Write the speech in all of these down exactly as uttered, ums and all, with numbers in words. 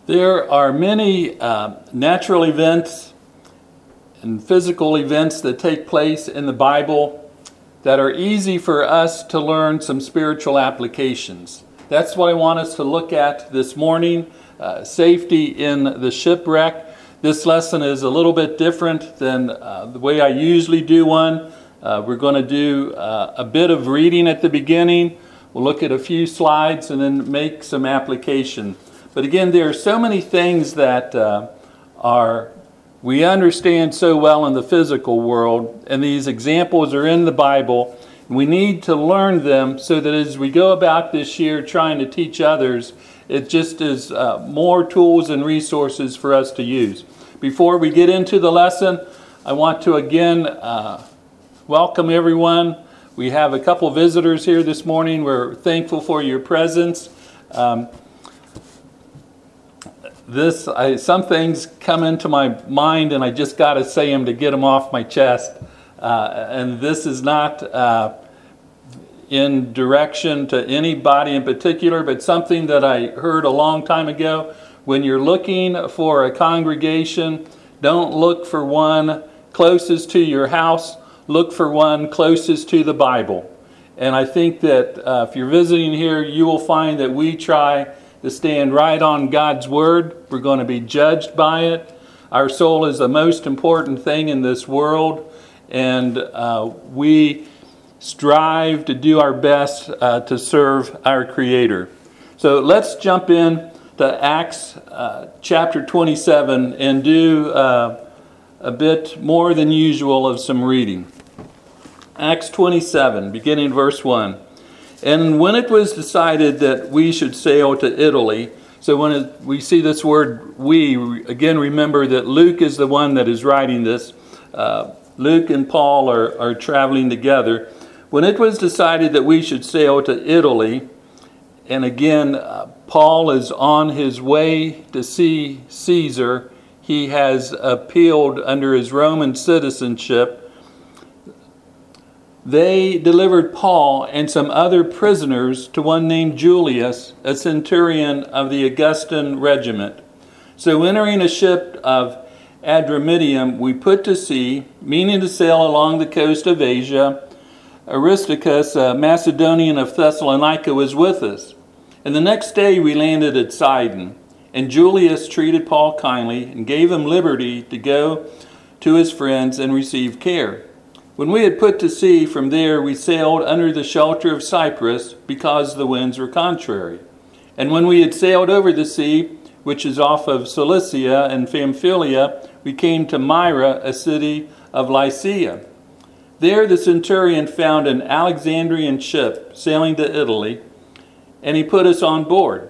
There are many uh, natural events and physical events that take place in the Bible that are easy for us to learn some spiritual applications. That's what I want us to look at this morning, uh, safety in the shipwreck. This lesson is a little bit different than uh, the way I usually do one. Uh, we're going to do uh, a bit of reading at the beginning. We'll look at a few slides and then make some application. But again, there are so many things that uh, are we understand so well in the physical world, and these examples are in the Bible. We need to learn them so that as we go about this year trying to teach others, it just is uh, more tools and resources for us to use. Before we get into the lesson, I want to again uh, welcome everyone. We have a couple visitors here this morning. We're thankful for your presence. Um, This, I, some things come into my mind, and I just got to say them to get them off my chest. Uh, and this is not uh, in direction to anybody in particular, but something that I heard a long time ago. When you're looking for a congregation, don't look for one closest to your house. Look for one closest to the Bible. And I think that uh, if you're visiting here, you will find that we try to stand right on God's Word. We're going to be judged by it. Our soul is the most important thing in this world, and uh, we strive to do our best uh, to serve our Creator. So let's jump in to Acts uh, chapter twenty-seven and do uh, a bit more than usual of some reading. Acts twenty-seven, beginning verse one. And when it was decided that we should sail to Italy, so when it, we see this word we, again remember that Luke is the one that is writing this. Uh, Luke and Paul are, are traveling together. When it was decided that we should sail to Italy, and again, uh, Paul is on his way to see Caesar. He has appealed under his Roman citizenship. They delivered Paul and some other prisoners to one named Julius, a centurion of the Augustan regiment. So entering a ship of Adramyttium, we put to sea, meaning to sail along the coast of Asia. Aristarchus, a Macedonian of Thessalonica, was with us. And the next day we landed at Sidon. And Julius treated Paul kindly and gave him liberty to go to his friends and receive care. When we had put to sea from there, we sailed under the shelter of Cyprus because the winds were contrary. And when we had sailed over the sea, which is off of Cilicia and Pamphylia, we came to Myra, a city of Lycia. There the centurion found an Alexandrian ship sailing to Italy, and he put us on board.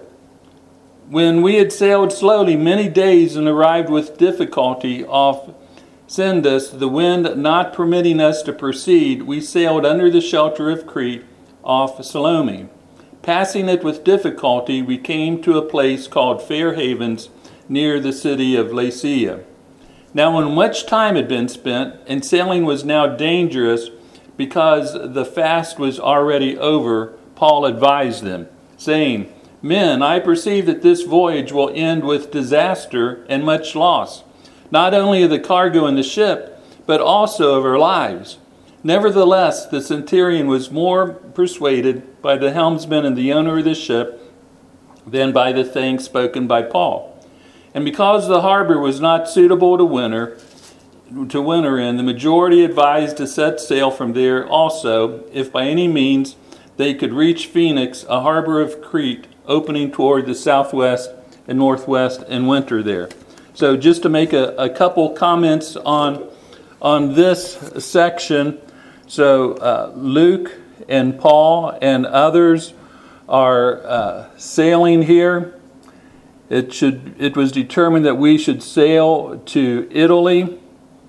When we had sailed slowly many days and arrived with difficulty off Sindus, the wind not permitting us to proceed, we sailed under the shelter of Crete off Salome. Passing it with difficulty, we came to a place called Fair Havens near the city of Lasea. Now when much time had been spent, and sailing was now dangerous because the fast was already over, Paul advised them, saying, Men, I perceive that this voyage will end with disaster and much loss, not only of the cargo in the ship, but also of our lives. Nevertheless, the centurion was more persuaded by the helmsman and the owner of the ship than by the things spoken by Paul. And because the harbor was not suitable to winter, to winter in, the majority advised to set sail from there also, if by any means they could reach Phoenix, a harbor of Crete, opening toward the southwest and northwest, and winter there. So just to make a, a couple comments on, on this section. So uh, Luke and Paul and others are uh, sailing here. It should it was determined that we should sail to Italy.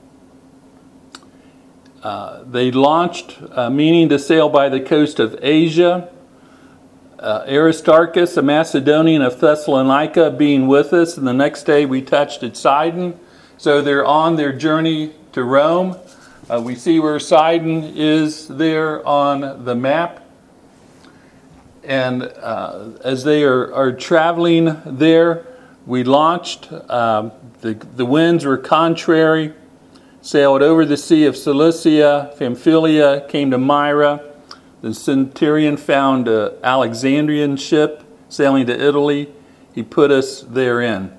Uh, they launched, uh, meaning to sail by the coast of Asia. Uh, Aristarchus, a Macedonian of Thessalonica, being with us, and the next day we touched at Sidon. So they're on their journey to Rome. Uh, we see where Sidon is there on the map. And uh, as they are, are traveling there, We launched. Um, the, the winds were contrary, sailed over the Sea of Cilicia, Pamphylia, came to Myra. The centurion found an Alexandrian ship sailing to Italy. He put us therein.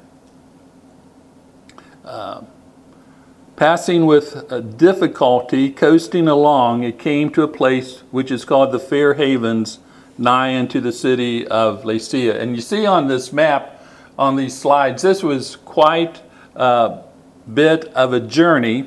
Uh, passing with uh, difficulty, coasting along, it came to a place which is called the Fair Havens, nigh unto the city of Lasea. And you see on this map, on these slides, this was quite a bit of a journey.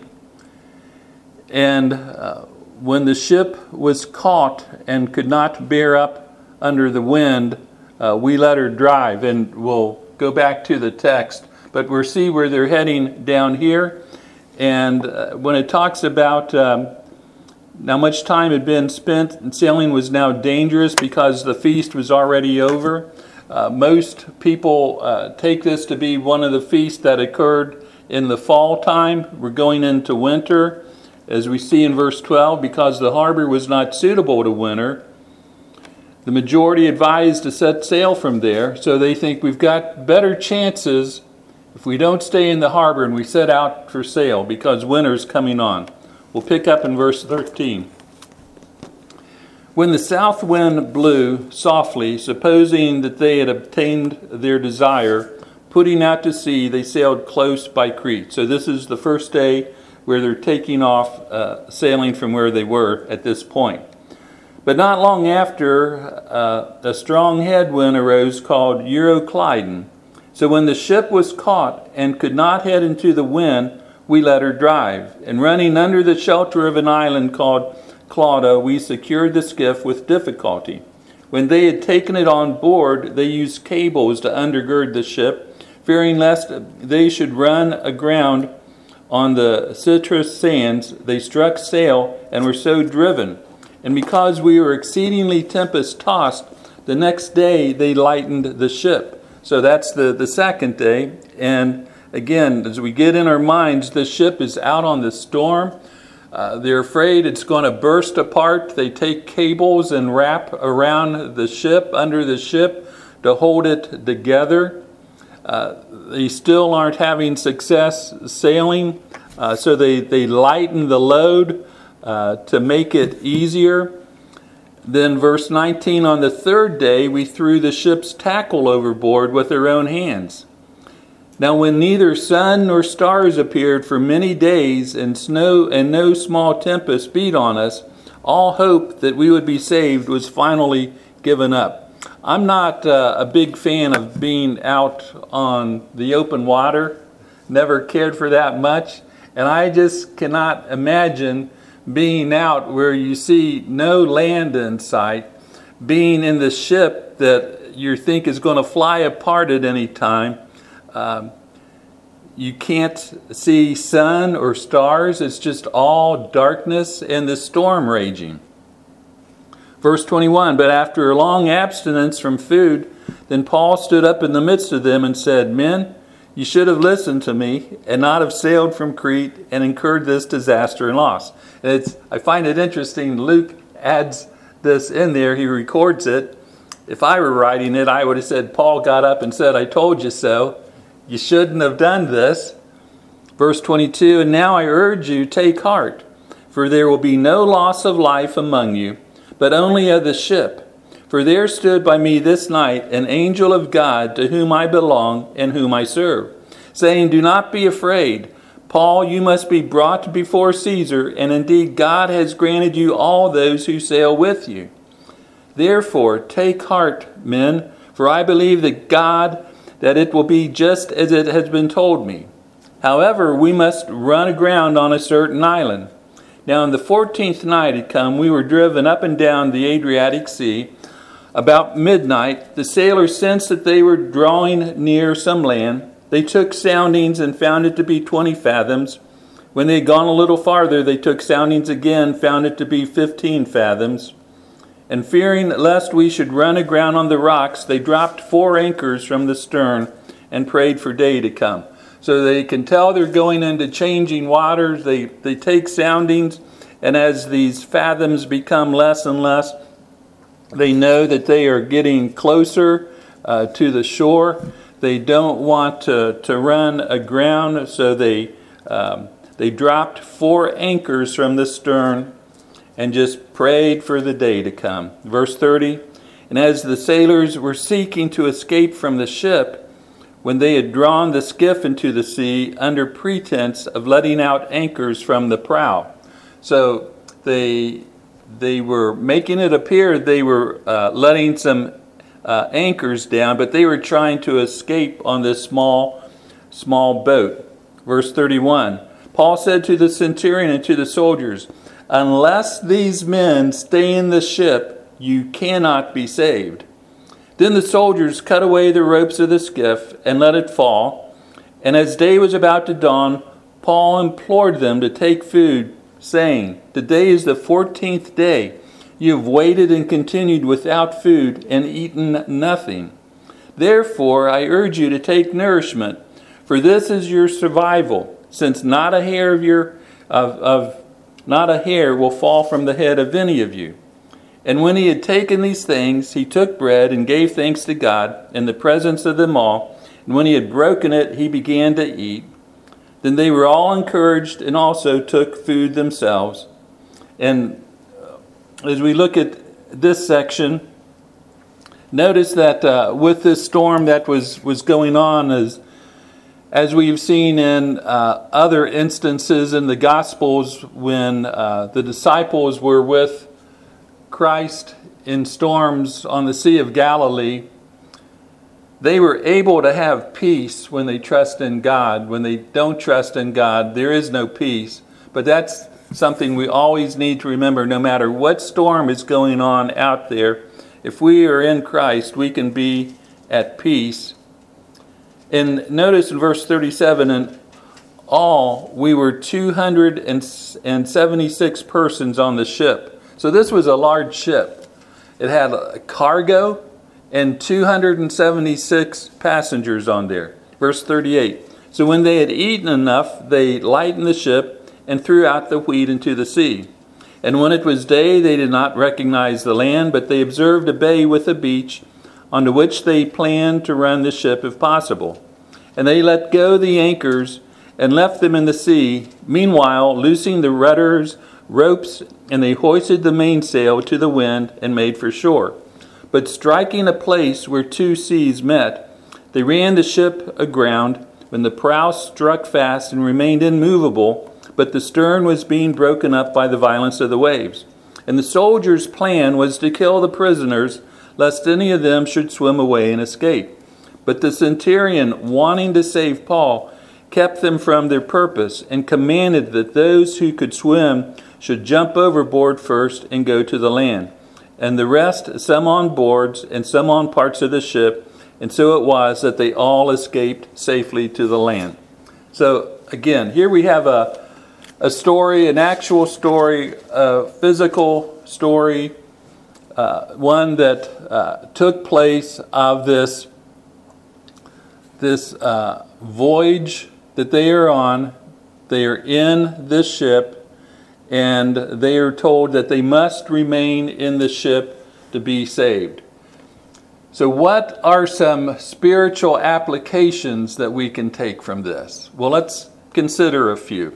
And uh, when the ship was caught and could not bear up under the wind, uh, we let her drive. And we'll go back to the text. But we'll see where they're heading down here. And uh, when it talks about um, how much time had been spent, and sailing was now dangerous because the feast was already over. Uh, most people uh, take this to be one of the feasts that occurred in the fall time. We're going into winter, as we see in verse twelve, because the harbor was not suitable to winter. The majority advised to set sail from there, so they think we've got better chances if we don't stay in the harbor and we set out for sail, because winter's coming on. We'll pick up in verse thirteen. When the south wind blew softly, supposing that they had obtained their desire, putting out to sea, they sailed close by Crete. So this is the first day where they're taking off, uh, sailing from where they were at this point. But not long after, uh, a strong headwind arose called Euroclydon. So when the ship was caught and could not head into the wind, we let her drive. And running under the shelter of an island called Clauda, we secured the skiff with difficulty. When they had taken it on board, they used cables to undergird the ship, fearing lest they should run aground on the citrus sands. They struck sail and were so driven. And because we were exceedingly tempest-tossed, the next day they lightened the ship. So that's the, the second day. And again, as we get in our minds, the ship is out on the storm. Uh, they're afraid it's going to burst apart. They take cables and wrap around the ship, under the ship, to hold it together. Uh, they still aren't having success sailing, uh, so they, they lighten the load uh, to make it easier. Then verse nineteen, on the third day we threw the ship's tackle overboard with our own hands. Now when neither sun nor stars appeared for many days, and snow and no small tempest beat on us, all hope that we would be saved was finally given up. I'm not uh, a big fan of being out on the open water. Never cared for that much. And I just cannot imagine being out where you see no land in sight, being in the ship that you think is going to fly apart at any time. Um, you can't see sun or stars. It's just all darkness and the storm raging. Verse twenty-one, but after a long abstinence from food, then Paul stood up in the midst of them and said, Men, you should have listened to me and not have sailed from Crete and incurred this disaster and loss. And it's, I find it interesting, Luke adds this in there, he records it. If I were writing it, I would have said, Paul got up and said, I told you so. You shouldn't have done this. Verse twenty-two, and now I urge you, take heart, for there will be no loss of life among you, but only of the ship. For there stood by me this night an angel of God to whom I belong and whom I serve, saying, do not be afraid. Paul, you must be brought before Caesar, and indeed God has granted you all those who sail with you. Therefore, take heart, men, for I believe that God, that it will be just as it has been told me. However, we must run aground on a certain island. Now, on the fourteenth night had come, we were driven up and down the Adriatic Sea. About midnight, the sailors sensed that they were drawing near some land. They took soundings and found it to be twenty fathoms. When they had gone a little farther, they took soundings again, found it to be fifteen fathoms. And fearing lest we should run aground on the rocks, they dropped four anchors from the stern and prayed for day to come. So they can tell they're going into changing waters. They, they take soundings, and as these fathoms become less and less, they know that they are getting closer uh, to the shore. They don't want to, to run aground, so they um, they dropped four anchors from the stern and just prayed for the day to come. Verse thirty, and as the sailors were seeking to escape from the ship, when they had drawn the skiff into the sea under pretense of letting out anchors from the prow. So they they were making it appear they were uh, letting some uh, anchors down, but they were trying to escape on this small, small boat. Verse thirty-one, Paul said to the centurion and to the soldiers, unless these men stay in the ship, you cannot be saved. Then the soldiers cut away the ropes of the skiff and let it fall. And as day was about to dawn, Paul implored them to take food, saying, today is the fourteenth day. You have waited and continued without food and eaten nothing. Therefore, I urge you to take nourishment, for this is your survival, since not a hair of your of, of not a hair will fall from the head of any of you. And when he had taken these things, he took bread and gave thanks to God in the presence of them all. And when he had broken it, he began to eat. Then they were all encouraged and also took food themselves. And as we look at this section, notice that uh, with this storm that was, was going on, as, as we've seen in uh, other instances in the Gospels, when uh, the disciples were with Christ in storms on the Sea of Galilee, they were able to have peace when they trust in God. When they don't trust in God, there is no peace. But that's something we always need to remember, no matter what storm is going on out there. If we are in Christ, we can be at peace. And notice in verse thirty-seven, in all, we were two hundred seventy-six persons on the ship. So this was a large ship. It had a cargo and two hundred seventy-six passengers on there. Verse thirty-eight. So when they had eaten enough, they lightened the ship and threw out the wheat into the sea. And when it was day, they did not recognize the land, but they observed a bay with a beach, onto which they planned to run the ship if possible. And they let go the anchors and left them in the sea, meanwhile loosing the rudders, ropes, and they hoisted the mainsail to the wind and made for shore. But striking a place where two seas met, they ran the ship aground, when the prow struck fast and remained immovable, but the stern was being broken up by the violence of the waves. And the soldiers' plan was to kill the prisoners, lest any of them should swim away and escape. But the centurion, wanting to save Paul, kept them from their purpose, and commanded that those who could swim should jump overboard first and go to the land, and the rest, some on boards and some on parts of the ship. And so it was that they all escaped safely to the land. So again, here we have a, a story, an actual story, a physical story, uh, one that uh, took place of this, this uh, voyage that they are on. They are in this ship, and they are told that they must remain in the ship to be saved. So what are some spiritual applications that we can take from this? Well, let's consider a few.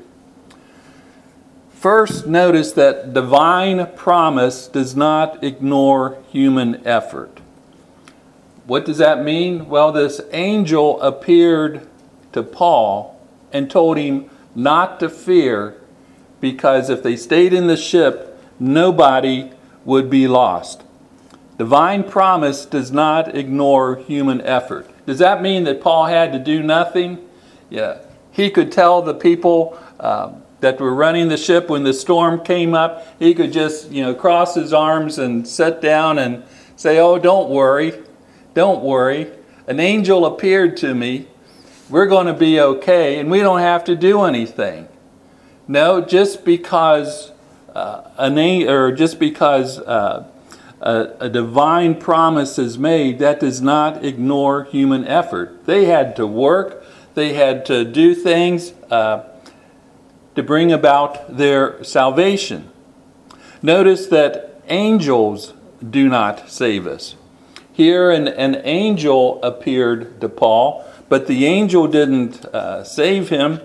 First, notice that divine promise does not ignore human effort. What does that mean? Well, this angel appeared to Paul and told him not to fear, because if they stayed in the ship, nobody would be lost. Divine promise does not ignore human effort. Does that mean that Paul had to do nothing? Yeah. He could tell the people uh, that were running the ship when the storm came up, he could just, you know, cross his arms and sit down and say, oh, don't worry, don't worry. An angel appeared to me. We're going to be okay, and we don't have to do anything. No, just because uh, an or just because uh, a, a divine promise is made, that does not ignore human effort. They had to work. They had to do things uh, to bring about their salvation. Notice that angels do not save us. Here an, an angel appeared to Paul, but the angel didn't uh, save him.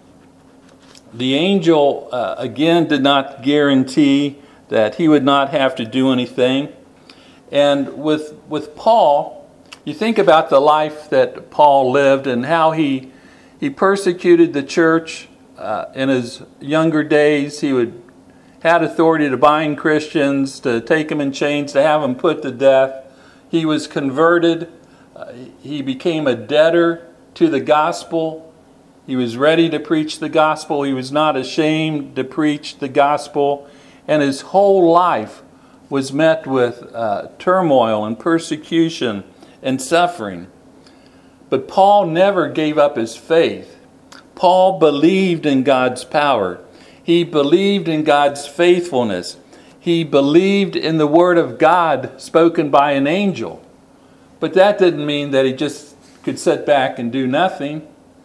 The angel, uh, again, did not guarantee that he would not have to do anything. And with with Paul, you think about the life that Paul lived and how he he persecuted the church uh, in his younger days. He would had authority to bind Christians, to take them in chains, to have them put to death. He was converted. Uh, he became a debtor to the gospel. He was ready to preach the gospel. He was not ashamed to preach the gospel. And his whole life was met with uh, turmoil and persecution and suffering. But Paul never gave up his faith. Paul believed in God's power. He believed in God's faithfulness. He believed in the word of God spoken by an angel. But that didn't mean that he just could sit back and do nothing.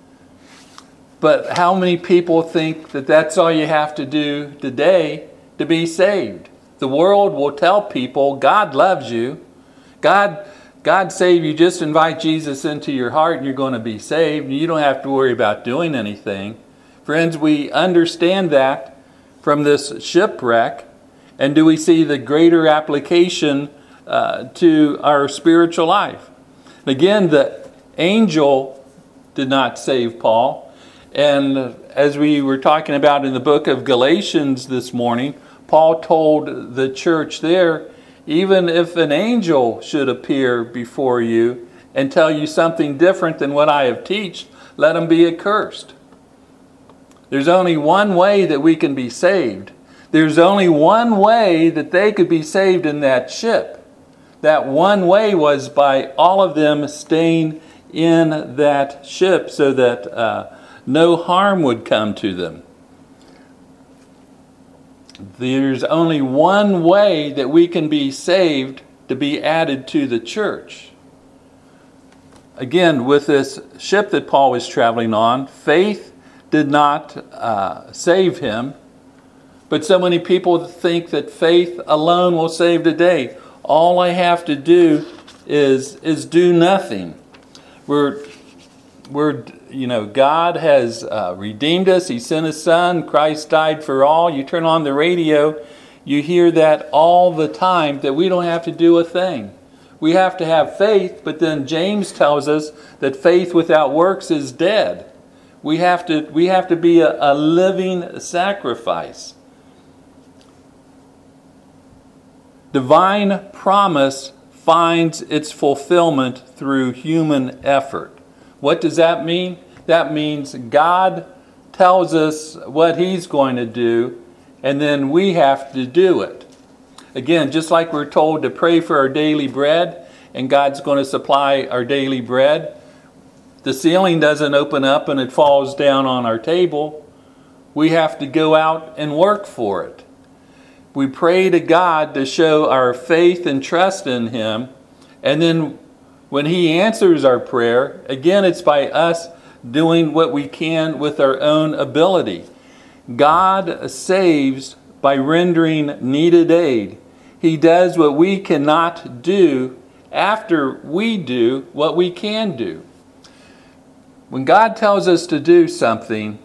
But how many people think that that's all you have to do today to be saved? The world will tell people God loves you. God, God saved you. Just invite Jesus into your heart and you're going to be saved. You don't have to worry about doing anything. Friends, we understand that from this shipwreck. And do we see the greater application uh, to our spiritual life? Again, the angel did not save Paul. And as we were talking about in the book of Galatians this morning, Paul told the church there, even if an angel should appear before you and tell you something different than what I have taught, let him be accursed. There's only one way that we can be saved. There's only one way that they could be saved in that ship. That one way was by all of them staying in that ship so that uh, no harm would come to them. There's only one way that we can be saved to be added to the church. Again, with this ship that Paul was traveling on, faith did not uh, save him. But so many people think that faith alone will save today. All I have to do is is do nothing. We're we're you know God has uh, redeemed us. He sent His Son. Christ died for all. You turn on the radio, you hear that all the time. That we don't have to do a thing. We have to have faith. But then James tells us that faith without works is dead. We have to we have to be a, a living sacrifice. Divine promise finds its fulfillment through human effort. What does that mean? That means God tells us what He's going to do, and then we have to do it. Again, just like we're told to pray for our daily bread, and God's going to supply our daily bread, the ceiling doesn't open up and it falls down on our table. We have to go out and work for it. We pray to God to show our faith and trust in Him. And then when He answers our prayer, again, it's by us doing what we can with our own ability. God saves by rendering needed aid. He does what we cannot do after we do what we can do. When God tells us to do something,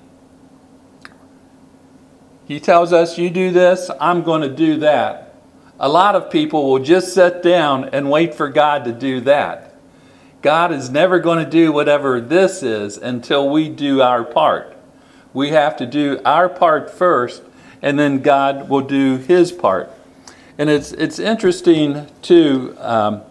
He tells us, you do this, I'm going to do that. A lot of people will just sit down and wait for God to do that. God is never going to do whatever this is until we do our part. We have to do our part first, and then God will do His part. And it's it's interesting, too, um,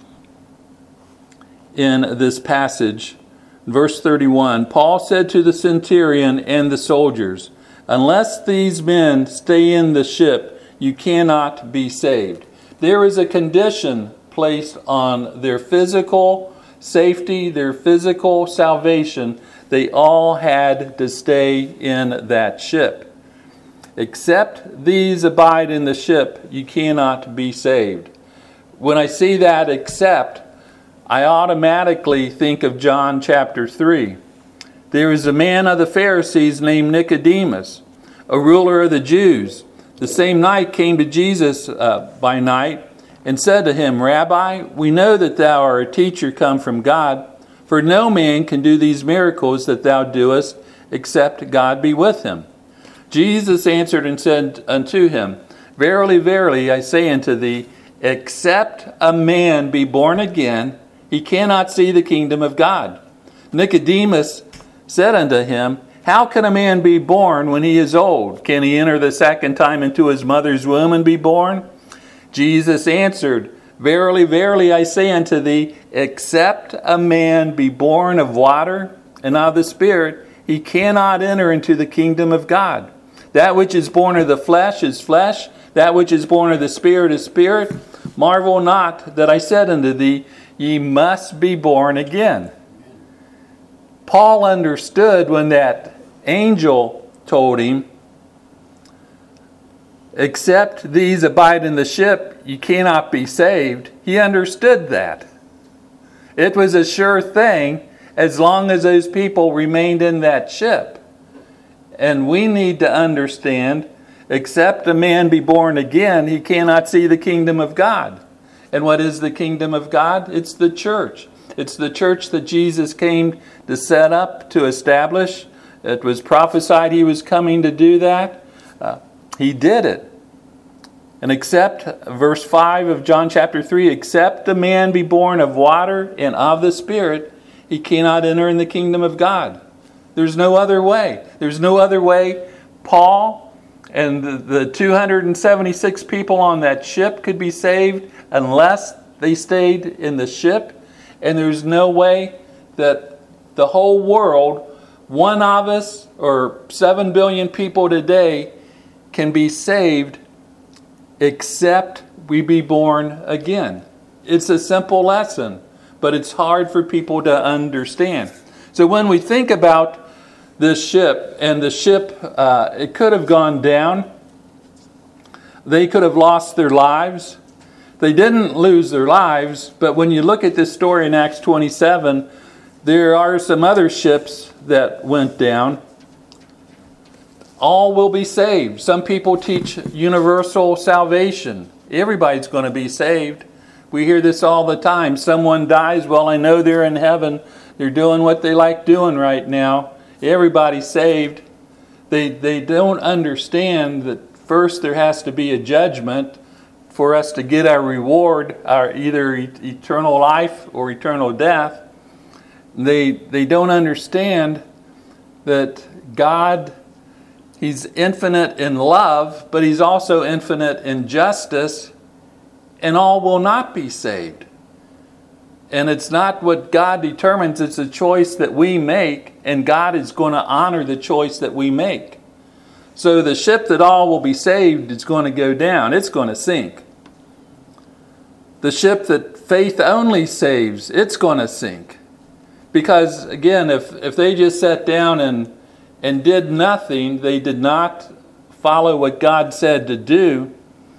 in this passage, verse thirty-one, Paul said to the centurion and the soldiers, unless these men stay in the ship, you cannot be saved. There is a condition placed on their physical safety, their physical salvation. They all had to stay in that ship. Except these abide in the ship, you cannot be saved. When I see that except, I automatically think of John chapter three. There was a man of the Pharisees named Nicodemus, a ruler of the Jews. The same night came to Jesus uh, by night, and said to him, Rabbi, we know that thou art a teacher come from God, for no man can do these miracles that thou doest, except God be with him. Jesus answered and said unto him, Verily, verily, I say unto thee, except a man be born again, he cannot see the kingdom of God. Nicodemus said unto him, How can a man be born when he is old? Can he enter the second time into his mother's womb and be born? Jesus answered, Verily, verily, I say unto thee, except a man be born of water and of the Spirit, he cannot enter into the kingdom of God. That which is born of the flesh is flesh, that which is born of the Spirit is spirit. Marvel not that I said unto thee, Ye must be born again. Paul understood when that angel told him, Except these abide in the ship, you cannot be saved. He understood that. It was a sure thing as long as those people remained in that ship. And we need to understand, except a man be born again, he cannot see the kingdom of God. And what is the kingdom of God? It's the church. It's the church that Jesus came to set up, to establish. It was prophesied he was coming to do that. Uh, He did it. And except, verse five of John chapter three, except a man be born of water and of the Spirit, he cannot enter in the kingdom of God. There's no other way. There's no other way Paul and the, the two hundred seventy-six people on that ship could be saved unless they stayed in the ship. And there's no way that the whole world, one of us or seven billion people today, can be saved except we be born again. It's a simple lesson, but it's hard for people to understand. So when we think about this ship, and the ship, uh, it could have gone down. They could have lost their lives. They didn't lose their lives, but when you look at this story in Acts twenty-seven, there are some other ships that went down. All will be saved. Some people teach universal salvation. Everybody's going to be saved. We hear this all the time. Someone dies, well, I know they're in heaven. They're doing what they like doing right now. Everybody's saved. They, they don't understand that first there has to be a judgment for us to get our reward, our either eternal life or eternal death. They, they don't understand that God, He's infinite in love, but He's also infinite in justice, and all will not be saved. And it's not what God determines, it's a choice that we make, and God is going to honor the choice that we make. So the ship that all will be saved is going to go down. It's going to sink. The ship that faith only saves, it's going to sink. Because, again, if, if they just sat down and, and did nothing, they did not follow what God said to do,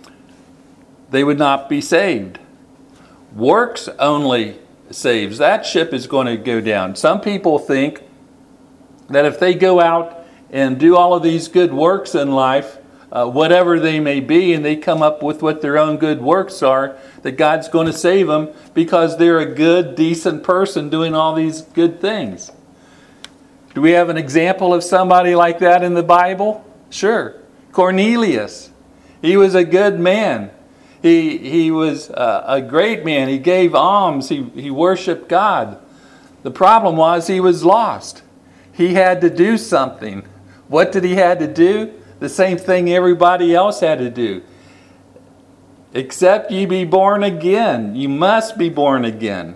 they would not be saved. Works only saves. That ship is going to go down. Some people think that if they go out and do all of these good works in life, uh, whatever they may be, and they come up with what their own good works are, that God's going to save them because they're a good, decent person doing all these good things. Do we have an example of somebody like that in the Bible? Sure. Cornelius. He was a good man. He he was a, a great man. He gave alms. He, he worshiped God. The problem was he was lost. He had to do something. What did he have to do? The same thing everybody else had to do. Except ye be born again. You must be born again.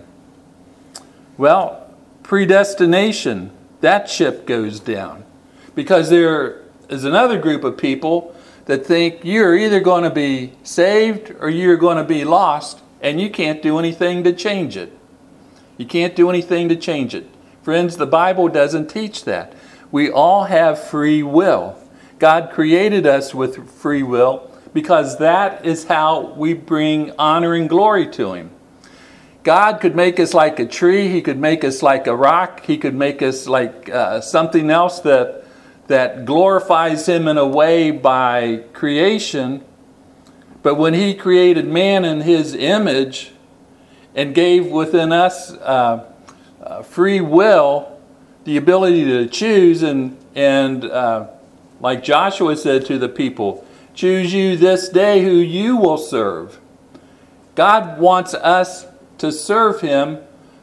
Well, predestination, that ship goes down. Because there is another group of people that think you're either going to be saved or you're going to be lost, and you can't do anything to change it. You can't do anything to change it. Friends, the Bible doesn't teach that. We all have free will. God created us with free will because that is how we bring honor and glory to Him. God could make us like a tree. He could make us like a rock. He could make us like uh, something else that that glorifies Him in a way by creation. But when he created man in his image and gave within us uh, uh, free will, the ability to choose, and, and uh, like Joshua said to the people, choose you this day who you will serve. God wants us to serve him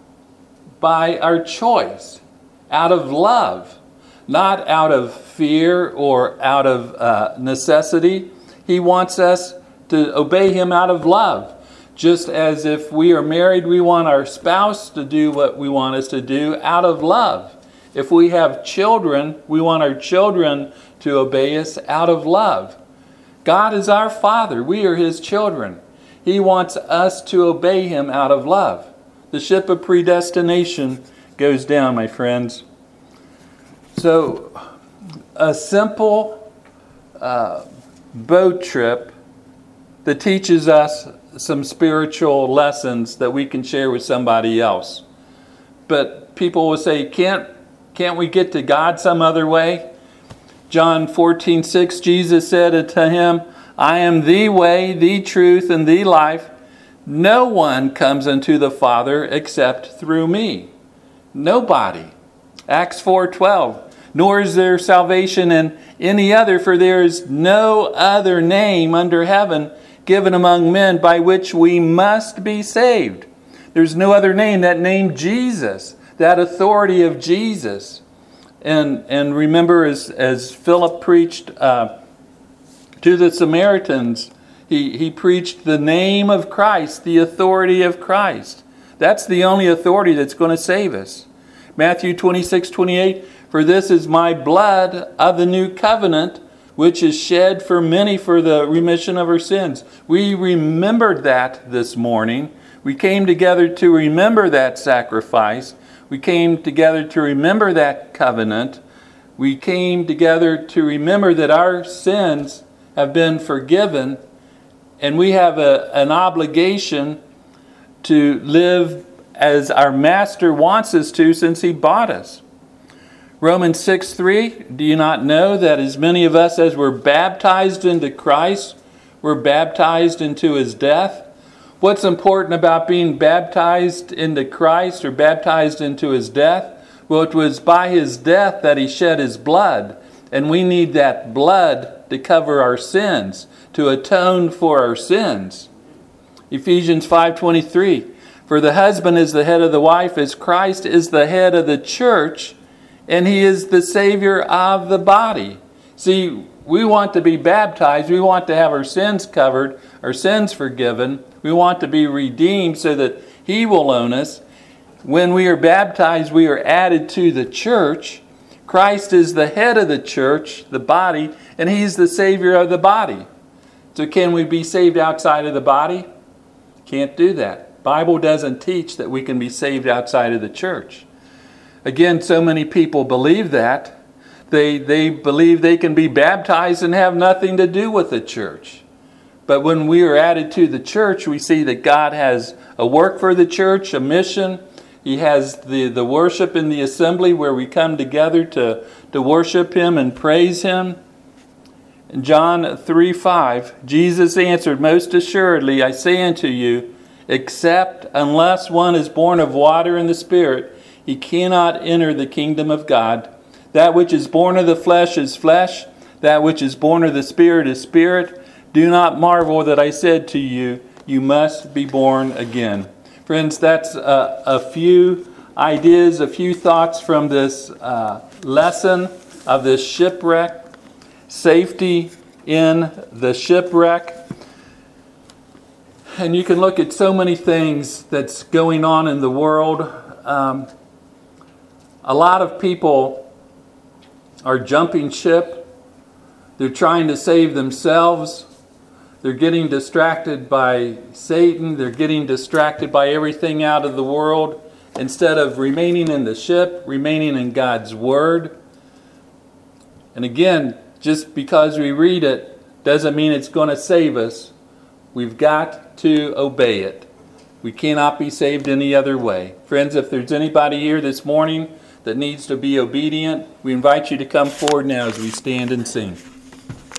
by our choice, out of love, not out of fear or out of uh, necessity. He wants us to obey him out of love. Just as if we are married, we want our spouse to do what we want us to do out of love. If we have children, we want our children to obey us out of love. God is our Father. We are his children. He wants us to obey him out of love. The ship of predestination goes down, my friends. So, a simple uh, boat trip that teaches us some spiritual lessons that we can share with somebody else. But people will say, can't, can't we get to God some other way? John fourteen six, Jesus said to him, I am the way, the truth, and the life. No one comes unto the Father except through me. Nobody. Acts four twelve. Nor is there salvation in any other, for there is no other name under heaven given among men by which we must be saved. There's no other name, that name Jesus, that authority of Jesus. And and remember, as, as Philip preached uh, to the Samaritans, he, he preached the name of Christ, the authority of Christ. That's the only authority that's going to save us. Matthew twenty-six twenty-eight, for this is my blood of the new covenant, which is shed for many for the remission of our sins. We remembered that this morning. We came together to remember that sacrifice. We came together to remember that covenant. We came together to remember that our sins have been forgiven, and we have a, an obligation to live as our Master wants us to, since he bought us. Romans six three, do you not know that as many of us as were baptized into Christ were baptized into his death? What's important about being baptized into Christ or baptized into his death? Well, it was by his death that he shed his blood. And we need that blood to cover our sins, to atone for our sins. Ephesians five twenty-three, for the husband is the head of the wife, as Christ is the head of the church, and he is the Savior of the body. See, we want to be baptized. We want to have our sins covered, our sins forgiven. We want to be redeemed so that he will own us. When we are baptized, we are added to the church. Christ is the head of the church, the body, and he's the Savior of the body. So can we be saved outside of the body? Can't do that. Bible doesn't teach that we can be saved outside of the church. Again, so many people believe that. They, they believe they can be baptized and have nothing to do with the church. But when we are added to the church, we see that God has a work for the church, a mission. He has the, the worship in the assembly where we come together to, to worship him and praise him. In John three five, Jesus answered, most assuredly, I say unto you, except unless one is born of water and the Spirit, he cannot enter the kingdom of God. That which is born of the flesh is flesh. That which is born of the Spirit is spirit. Do not marvel that I said to you, you must be born again. Friends, that's a, a few ideas, a few thoughts from this uh, lesson of this shipwreck. Safety in the shipwreck. And you can look at so many things that's going on in the world. Um, a lot of people are jumping ship. They're trying to save themselves. They're getting distracted by Satan. They're getting distracted by everything out of the world instead of remaining in the ship, remaining in God's Word. And again, just because we read it doesn't mean it's going to save us. We've got to obey it. We cannot be saved any other way. Friends, if there's anybody here this morning that needs to be obedient, we invite you to come forward now as we stand and sing.